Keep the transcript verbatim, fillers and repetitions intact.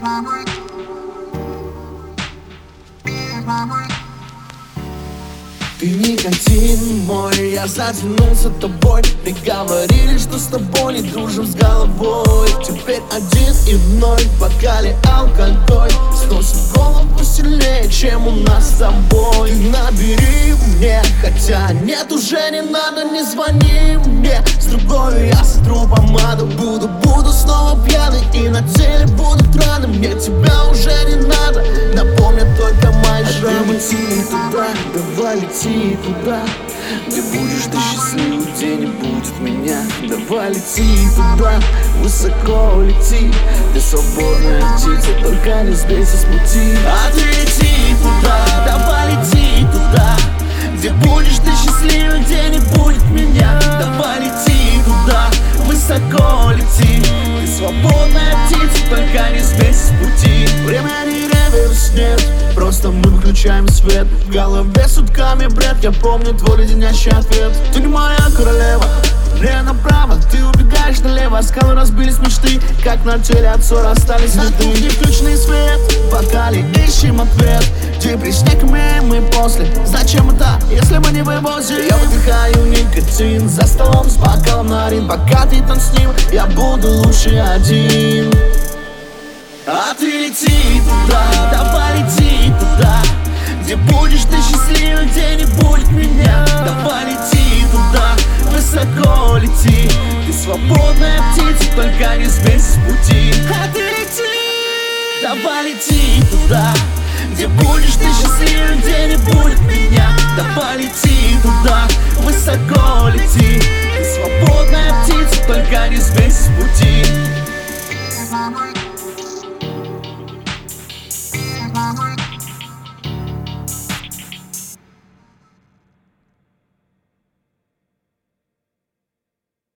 Ты никотин мой, я затянулся тобой. Мне говорили, что с тобой не дружим с головой. Теперь один и вновь в бокале алкоголь сносит голову сильнее, чем у нас с тобой. Ты набери мне, хотя нет, уже не надо, не звони мне. С другой я сотру помаду, буду, буду снова пьяный, и на теле будут раны. Мне тебя уже не надо, напомнят только мои шрамы. Лети туда, давай лети туда, где будешь ты счастлив, где не будет меня. Давай лети туда, высоко лети, ты свободная птица, только не сбейся с пути. А ты лети туда, давай лети туда, где будешь ты счастлив, где не будет меня. Давай лети туда, высоко лети, ты свободная птица, только не сбейся с пути. Времени реверс нет, просто мы выключаем свет. В голове сутками бред, я помню твой леденящий ответ. Ты не моя королева, мне направо, ты убегаешь налево. Скалы разбились мечты, как на теле от ссоры остались следы. На включенный свет, в бокале ищем ответ. Где снег умеем мы после, зачем это, если мы не вывозим? Я выдыхаю никотин за столом с бокалом на рин. Пока ты там с ним, я буду лучше один. А ты лети туда, давай лети туда, где будешь ты счастлив, где не будет меня. Давай лети туда, высоко лети, ты свободная птица, только не сбейся с пути. А ты лети, давай лети туда, где будешь ты счастлив, где не будет меня. Давай лети туда, высоко лети, ты свободная птица, только не сбейся с пути.